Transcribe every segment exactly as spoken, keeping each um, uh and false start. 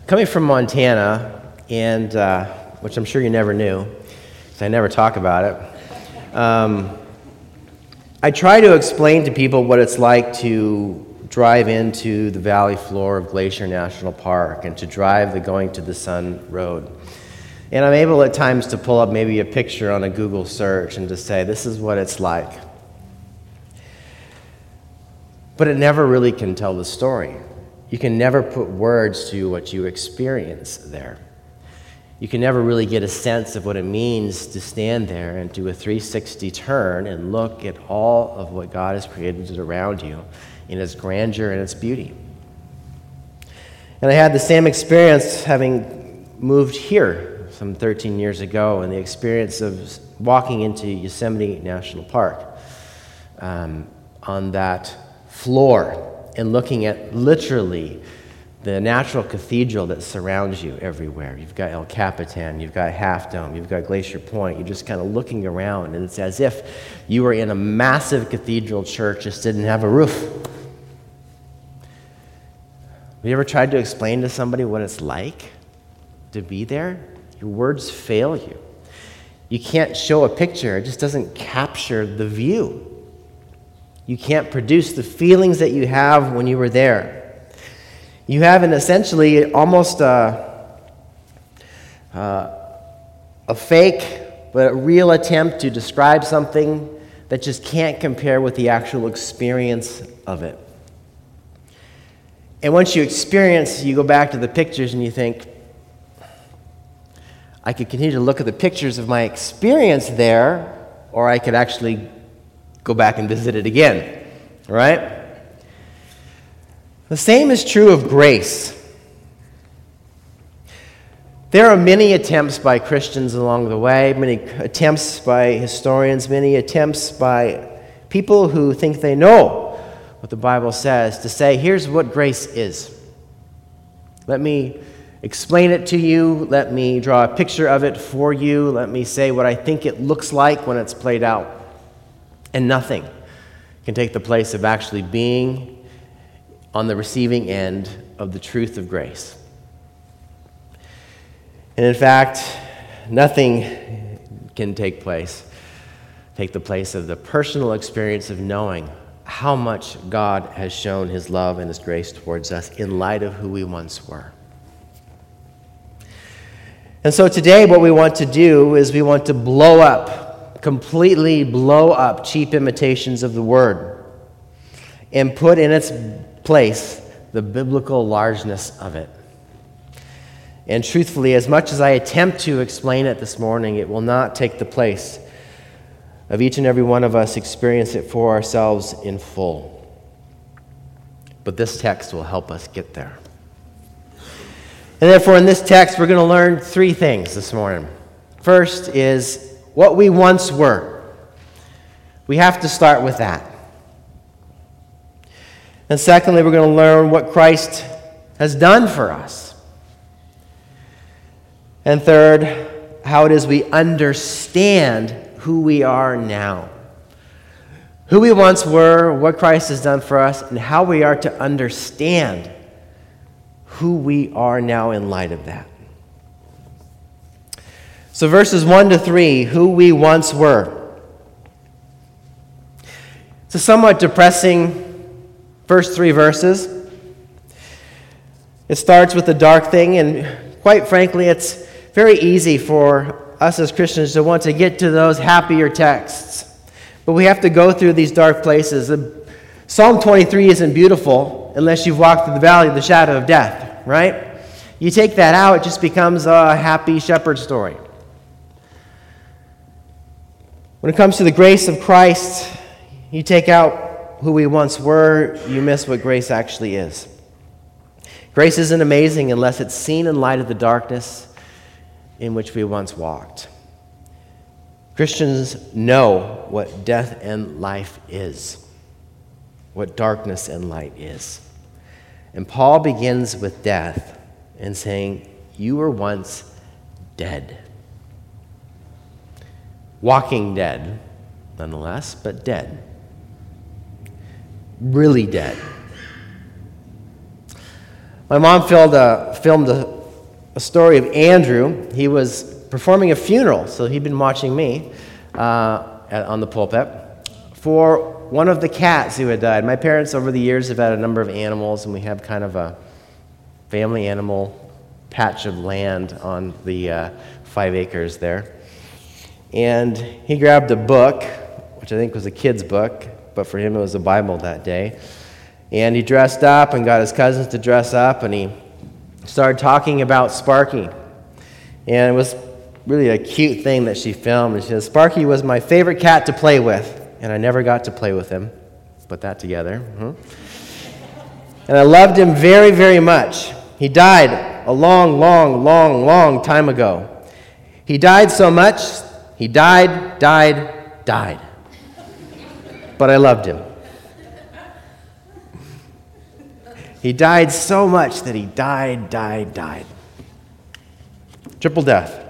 Coming from Montana, and uh, which I'm sure you never knew, because I never talk about it, um, I try to explain to people what it's like to drive into the valley floor of Glacier National Park and to drive the Going to the Sun Road. And I'm able at times to pull up maybe a picture on a Google search and to say, this is what it's like. But it never really can tell the story. You can never put words to what you experience there. You can never really get a sense of what it means to stand there and do a three sixty turn and look at all of what God has created around you in its grandeur and its beauty. And I had the same experience having moved here some thirteen years ago, and the experience of walking into Yosemite National Park um, on that floor and looking at literally the natural cathedral that surrounds you everywhere. You've got El Capitan, you've got Half Dome, you've got Glacier Point. You're just kind of looking around, and it's as if you were in a massive cathedral church just didn't have a roof. Have you ever tried to explain to somebody what it's like to be there? Your words fail you. You can't show a picture. It just doesn't capture the view. You can't produce the feelings that you have when you were there. You have an essentially almost a, a, a fake but a real attempt to describe something that just can't compare with the actual experience of it. And once you experience, you go back to the pictures and you think, I could continue to look at the pictures of my experience there, or I could actually go back and visit it again, right? The same is true of grace. There are many attempts by Christians along the way, many attempts by historians, many attempts by people who think they know what the Bible says, to say, here's what grace is. Let me explain it to you. Let me draw a picture of it for you. Let me say what I think it looks like when it's played out. And nothing can take the place of actually being on the receiving end of the truth of grace. And in fact, nothing can take place, take the place of the personal experience of knowing how much God has shown his love and his grace towards us in light of who we once were. And so today what we want to do is we want to blow up, completely blow up cheap imitations of the Word and put in its place the biblical largeness of it. And truthfully, as much as I attempt to explain it this morning, it will not take the place of each and every one of us experience it for ourselves in full. But this text will help us get there. And therefore, in this text, we're going to learn three things this morning. First is what we once were. We have to start with that. And secondly, we're going to learn what Christ has done for us. And third, how it is we understand who we are now. Who we once were, what Christ has done for us, and how we are to understand who we are now in light of that. So verses one to three, who we once were. It's a somewhat depressing first three verses. It starts with the dark thing, and quite frankly, it's very easy for us as Christians to want to get to those happier texts. But we have to go through these dark places. Psalm twenty-three isn't beautiful unless you've walked through the valley of the shadow of death, right? You take that out, it just becomes a happy shepherd story. When it comes to the grace of Christ, you take out who we once were, you miss what grace actually is. Grace isn't amazing unless it's seen in light of the darkness in which we once walked. Christians know what death and life is, what darkness and light is. And Paul begins with death and saying, you were once dead. Walking dead, nonetheless, but dead. Really dead. My mom filmed a, filmed a a story of Andrew. He was performing a funeral, so he'd been watching me uh, at, on the pulpit, for one of the cats who had died. My parents over the years have had a number of animals, and we have kind of a family animal patch of land on the uh, five acres there. And he grabbed a book, which I think was a kid's book, but for him it was a Bible that day. And he dressed up and got his cousins to dress up, and he started talking about Sparky. And it was really a cute thing that she filmed. And she said, Sparky was my favorite cat to play with, and I never got to play with him. Put that together. Mm-hmm. And I loved him very, very much. He died a long, long, long, long time ago. He died so much, he died, died, died. But I loved him. He died so much that he died, died, died. Triple death.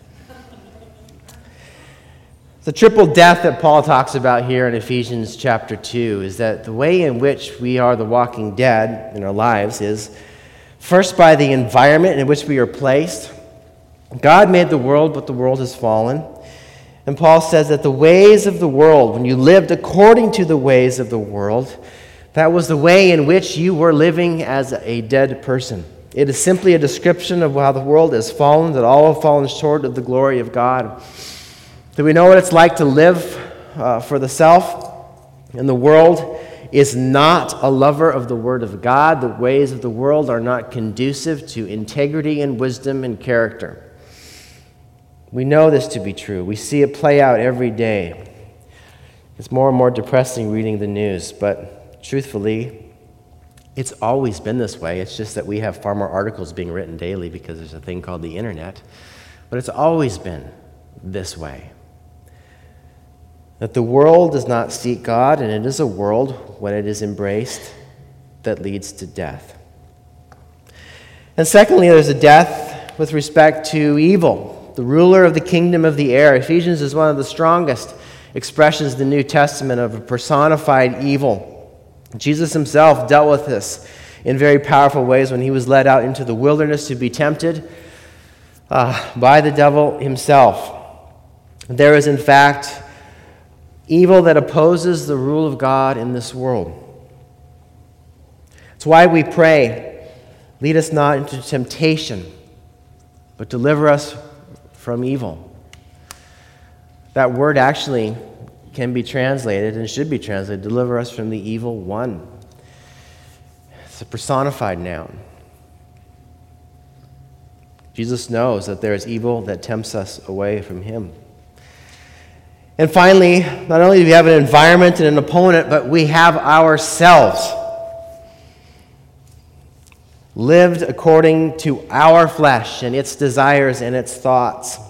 The triple death that Paul talks about here in Ephesians chapter two is that the way in which we are the walking dead in our lives is first by the environment in which we are placed. God made the world, but the world has fallen. And Paul says that the ways of the world, when you lived according to the ways of the world, that was the way in which you were living as a dead person. It is simply a description of how the world has fallen, that all have fallen short of the glory of God. Do we know what it's like to live uh, for the self? And the world is not a lover of the Word of God. The ways of the world are not conducive to integrity and wisdom and character. We know this to be true. We see it play out every day. It's more and more depressing reading the news, but truthfully, it's always been this way. It's just that we have far more articles being written daily because there's a thing called the internet. But it's always been this way. That the world does not seek God, and it is a world, when it is embraced, that leads to death. And secondly, there's a death with respect to evil, the ruler of the kingdom of the air. Ephesians is one of the strongest expressions in the New Testament of a personified evil. Jesus himself dealt with this in very powerful ways when he was led out into the wilderness to be tempted uh, by the devil himself. There is, in fact, evil that opposes the rule of God in this world. It's why we pray, lead us not into temptation, but deliver us from evil. That word actually can be translated and should be translated, deliver us from the evil one. It's a personified noun. Jesus knows that there is evil that tempts us away from him. And finally, not only do we have an environment and an opponent, but we have ourselves lived according to our flesh and its desires and its thoughts.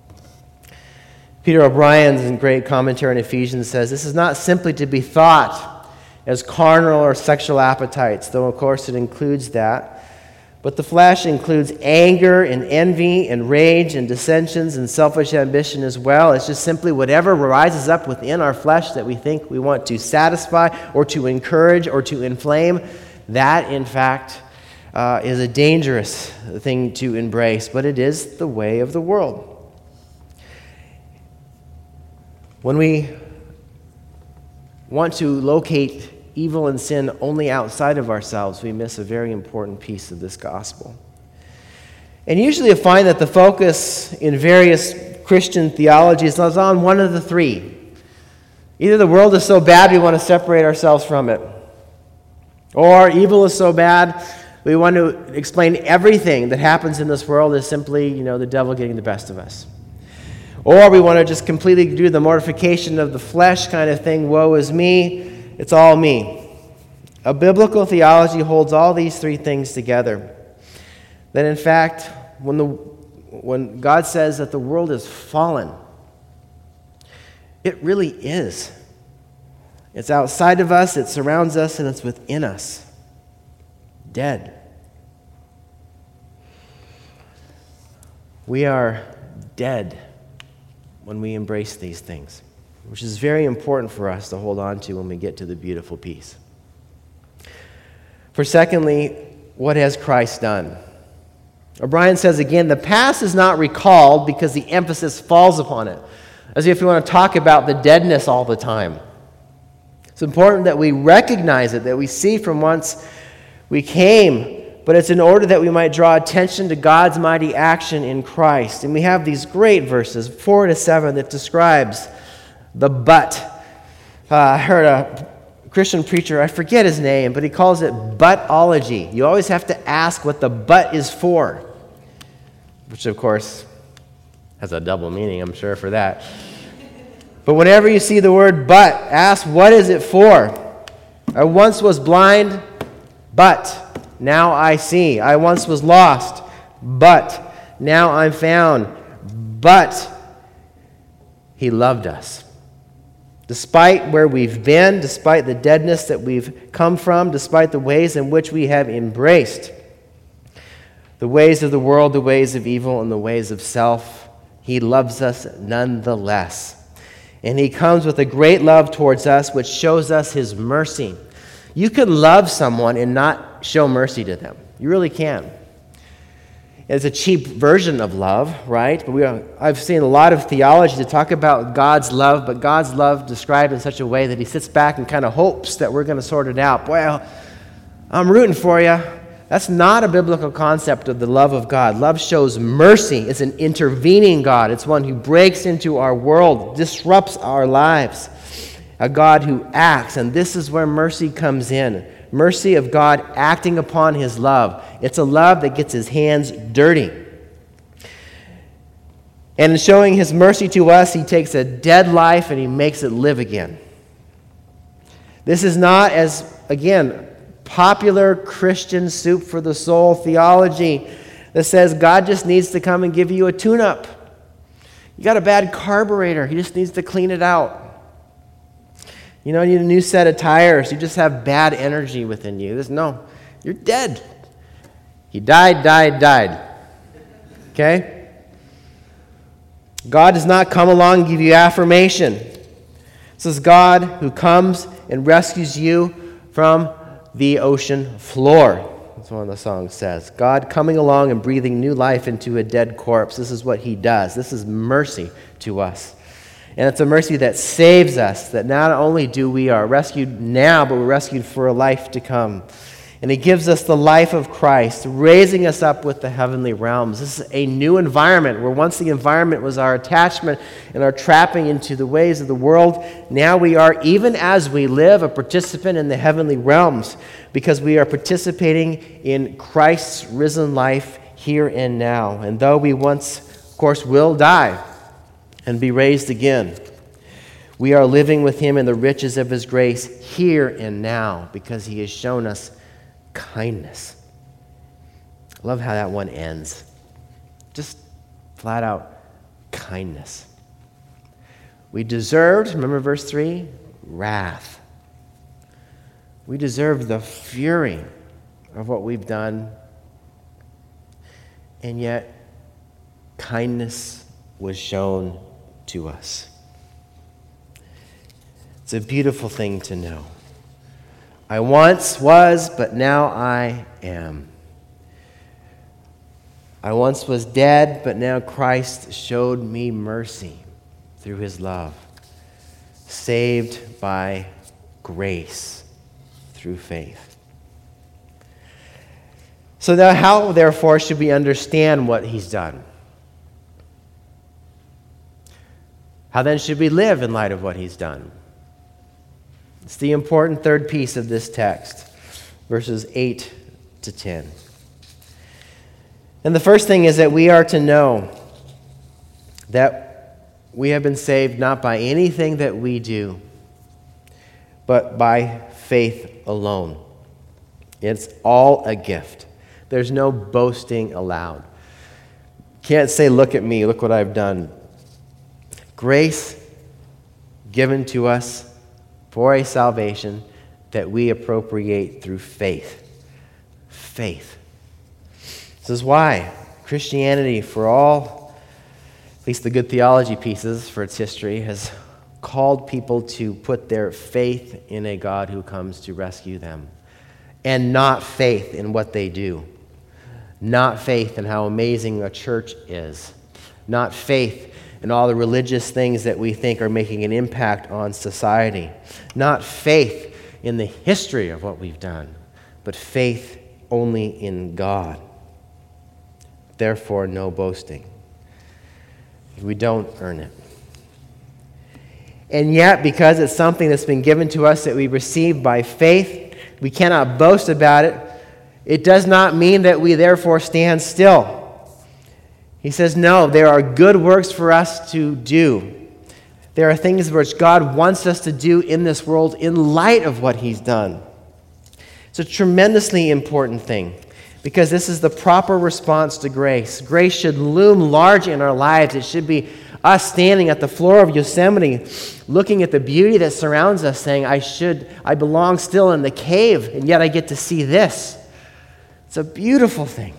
Peter O'Brien's in great commentary on Ephesians says, this is not simply to be thought as carnal or sexual appetites, though of course it includes that. But the flesh includes anger and envy and rage and dissensions and selfish ambition as well. It's just simply whatever rises up within our flesh that we think we want to satisfy or to encourage or to inflame. That, in fact, uh, is a dangerous thing to embrace, but it is the way of the world. When we want to locate evil and sin only outside of ourselves, we miss a very important piece of this gospel. And usually I find that the focus in various Christian theologies is on one of the three. Either the world is so bad we want to separate ourselves from it, or evil is so bad we want to explain everything that happens in this world as simply, you know, the devil getting the best of us. Or we want to just completely do the mortification of the flesh kind of thing, woe is me, it's all me. A biblical theology holds all these three things together. That in fact, when the when God says that the world is fallen, it really is. It's outside of us, it surrounds us, and it's within us. Dead. We are dead when we embrace these things, which is very important for us to hold on to when we get to the beautiful peace. For secondly, what has Christ done? O'Brien says again, the past is not recalled because the emphasis falls upon it, as if we want to talk about the deadness all the time. It's important that we recognize it, that we see from whence we came, but it's in order that we might draw attention to God's mighty action in Christ. And we have these great verses, four to seven, that describes the but. Uh, I heard a Christian preacher, I forget his name, but he calls it butology. You always have to ask what the but is for, which of course has a double meaning, I'm sure, for that. But whenever you see the word but, ask, what is it for? I once was blind, but now I see. I once was lost, but now I'm found. But he loved us. Despite where we've been, despite the deadness that we've come from, despite the ways in which we have embraced the ways of the world, the ways of evil, and the ways of self, he loves us nonetheless. And he comes with a great love towards us, which shows us his mercy. You can love someone and not show mercy to them. You really can. It's a cheap version of love, right? But we are, I've seen a lot of theology to talk about God's love, but God's love described in such a way that he sits back and kind of hopes that we're going to sort it out. Well, I'm rooting for you. That's not a biblical concept of the love of God. Love shows mercy. It's an intervening God. It's one who breaks into our world, disrupts our lives. A God who acts, and this is where mercy comes in. Mercy of God acting upon his love. It's a love that gets his hands dirty. And in showing his mercy to us, he takes a dead life and he makes it live again. This is not, as, again, popular Christian soup for the soul theology that says God just needs to come and give you a tune-up. You got a bad carburetor. He just needs to clean it out. You know, you need a new set of tires. You just have bad energy within you. There's, no, you're dead. He died, died, died. Okay? God does not come along and give you affirmation. This is God who comes and rescues you from the ocean floor. That's what the song says. God coming along and breathing new life into a dead corpse. This is what he does. This is mercy to us. And it's a mercy that saves us, that not only do we are rescued now, but we're rescued for a life to come. And he gives us the life of Christ, raising us up with the heavenly realms. This is a new environment, where once the environment was our attachment and our trapping into the ways of the world, now we are, even as we live, a participant in the heavenly realms, because we are participating in Christ's risen life here and now. And though we once, of course, will die and be raised again, we are living with him in the riches of his grace here and now, because he has shown us kindness. I love how that one ends. Just flat out kindness. We deserved, remember verse three? Wrath. We deserved the fury of what we've done, and yet kindness was shown to us. It's a beautiful thing to know. I once was, but now I am. I once was dead, but now Christ showed me mercy through his love. Saved by grace through faith. So now how, therefore, should we understand what he's done? How then should we live in light of what he's done? It's the important third piece of this text, verses eight to ten. And the first thing is that we are to know that we have been saved not by anything that we do, but by faith alone. It's all a gift. There's no boasting allowed. Can't say, look at me, look what I've done. Grace given to us for a salvation that we appropriate through faith. Faith. This is why Christianity, for all, at least the good theology pieces for its history, has called people to put their faith in a God who comes to rescue them, and not faith in what they do. Not faith in how amazing a church is. Not faith in all the religious things that we think are making an impact on society. Not faith in the history of what we've done, but faith only in God. Therefore, no boasting. We don't earn it. And yet, because it's something that's been given to us that we receive by faith, we cannot boast about it. It does not mean that we therefore stand still. He says, no, there are good works for us to do. There are things which God wants us to do in this world in light of what He's done. It's a tremendously important thing, because this is the proper response to grace. Grace should loom large in our lives. It should be us standing at the floor of Yosemite, looking at the beauty that surrounds us, saying, I should, I belong still in the cave, and yet I get to see this. It's a beautiful thing.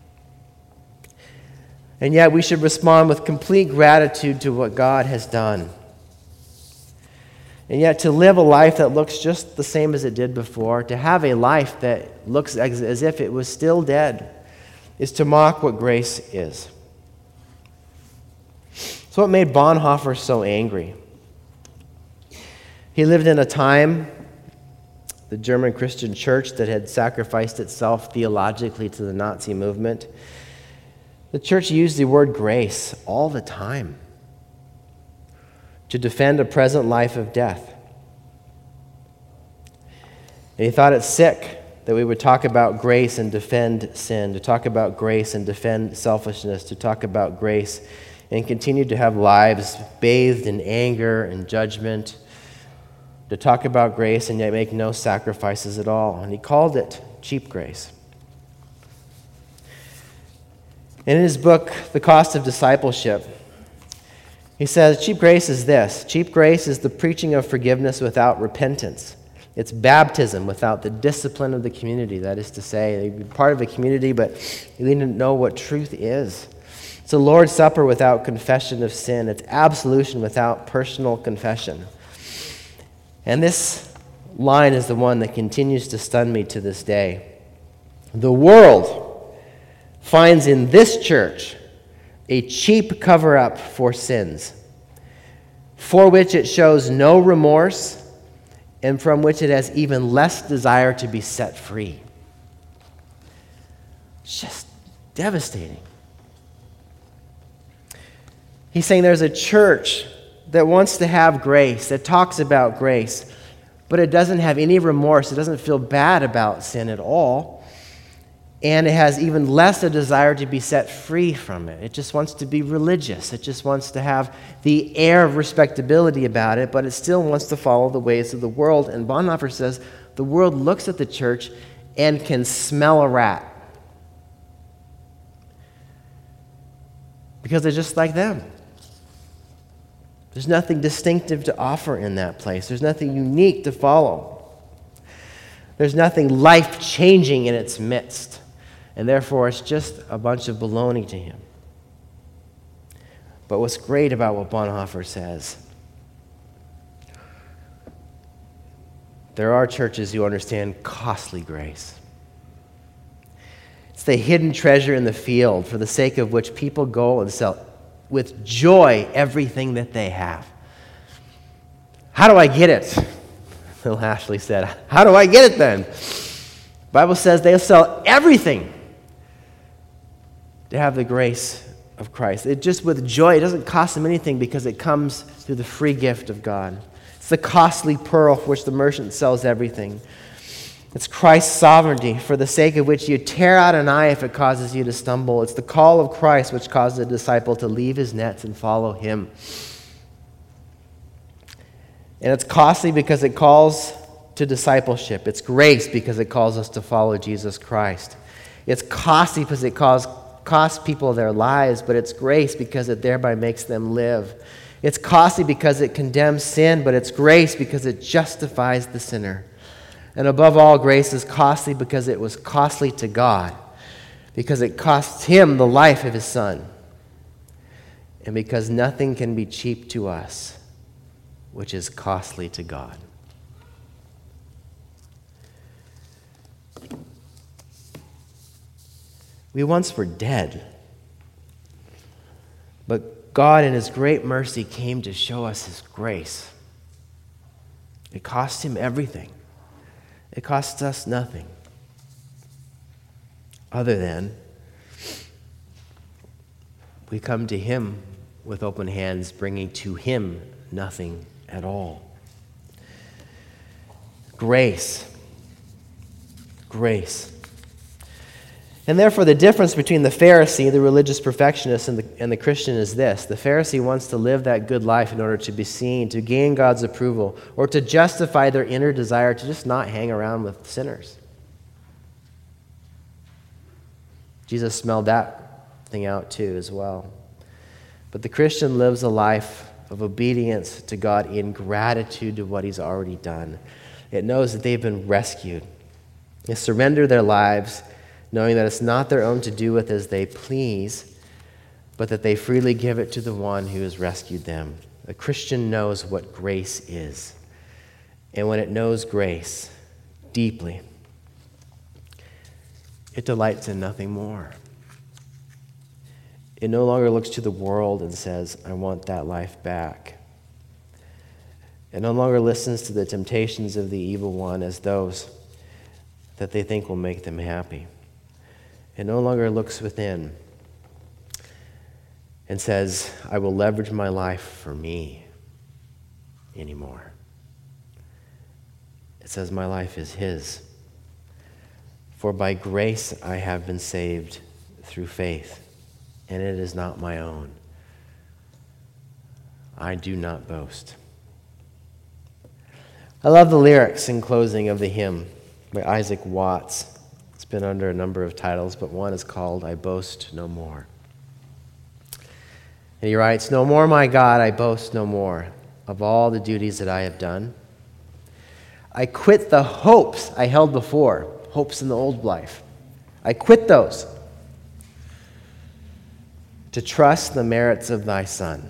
And yet we should respond with complete gratitude to what God has done. And yet to live a life that looks just the same as it did before, to have a life that looks as, as if it was still dead, is to mock what grace is. So what made Bonhoeffer so angry? He lived in a time, the German Christian church, that had sacrificed itself theologically to the Nazi movement. The church used the word grace all the time to defend a present life of death. And he thought it sick that we would talk about grace and defend sin, to talk about grace and defend selfishness, to talk about grace and continue to have lives bathed in anger and judgment, to talk about grace and yet make no sacrifices at all. And he called it cheap grace. And in his book, The Cost of Discipleship, he says, cheap grace is this. Cheap grace is the preaching of forgiveness without repentance. It's baptism without the discipline of the community. That is to say, you're part of a community, but you need to know what truth is. It's a Lord's Supper without confession of sin. It's absolution without personal confession. And this line is the one that continues to stun me to this day. The world finds in this church a cheap cover-up for sins, for which it shows no remorse, and from which it has even less desire to be set free. It's just devastating. He's saying there's a church that wants to have grace, that talks about grace, but it doesn't have any remorse. It doesn't feel bad about sin at all. And it has even less a desire to be set free from it. It just wants to be religious. It just wants to have the air of respectability about it, but it still wants to follow the ways of the world. And Bonhoeffer says the world looks at the church and can smell a rat, because they're just like them. There's nothing distinctive to offer in that place. There's nothing unique to follow. There's nothing life-changing in its midst. And therefore, it's just a bunch of baloney to him. But what's great about what Bonhoeffer says, there are churches who understand costly grace. It's the hidden treasure in the field for the sake of which people go and sell with joy everything that they have. How do I get it? Bill Ashley said, how do I get it then? The Bible says they'll sell everything to have the grace of Christ. It just with joy, it doesn't cost them anything because it comes through the free gift of God. It's the costly pearl for which the merchant sells everything. It's Christ's sovereignty for the sake of which you tear out an eye if it causes you to stumble. It's the call of Christ which causes a disciple to leave his nets and follow him. And it's costly because it calls to discipleship. It's grace because it calls us to follow Jesus Christ. It's costly because it calls, costs people their lives, but it's grace because it thereby makes them live. It's costly because it condemns sin, but it's grace because it justifies the sinner. And above all, grace is costly because it was costly to God, because it costs him the life of his Son, and because nothing can be cheap to us, which is costly to God. We once were dead. But God, in his great mercy, came to show us his grace. It cost him everything. It cost us nothing other than we come to him with open hands, bringing to him nothing at all. Grace. Grace. And therefore, the difference between the Pharisee, the religious perfectionist, and the, and the Christian is this. The Pharisee wants to live that good life in order to be seen, to gain God's approval, or to justify their inner desire to just not hang around with sinners. Jesus smelled that thing out too as well. But the Christian lives a life of obedience to God in gratitude to what he's already done. It knows that they've been rescued. They surrender their lives, knowing that it's not their own to do with as they please, but that they freely give it to the one who has rescued them. A Christian knows what grace is. And when it knows grace deeply, it delights in nothing more. It no longer looks to the world and says, I want that life back. It no longer listens to the temptations of the evil one as those that they think will make them happy. It no longer looks within and says, I will leverage my life for me anymore. It says, my life is his. For by grace I have been saved through faith, and it is not my own. I do not boast. I love the lyrics in closing of the hymn by Isaac Watts. It's been under a number of titles, but one is called I Boast No More. And he writes, No more, my God, I boast no more of all the duties that I have done. I quit the hopes I held before, hopes in the old life. I quit those to trust the merits of thy Son.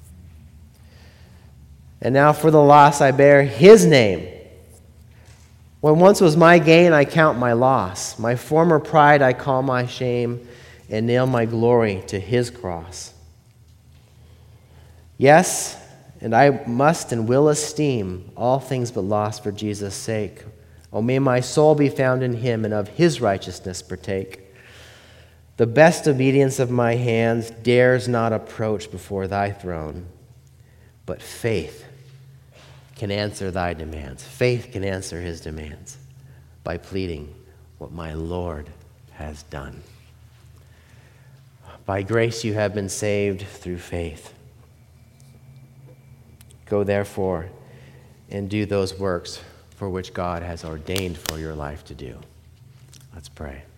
And now for the loss I bear his name. What once was my gain, I count my loss. My former pride I call my shame, and nail my glory to his cross. Yes, and I must and will esteem all things but loss for Jesus' sake. Oh, may my soul be found in him, and of his righteousness partake. The best obedience of my hands dares not approach before thy throne, but faith can answer thy demands. Faith can answer his demands by pleading what my Lord has done. By grace you have been saved through faith. Go therefore and do those works for which God has ordained for your life to do. Let's pray.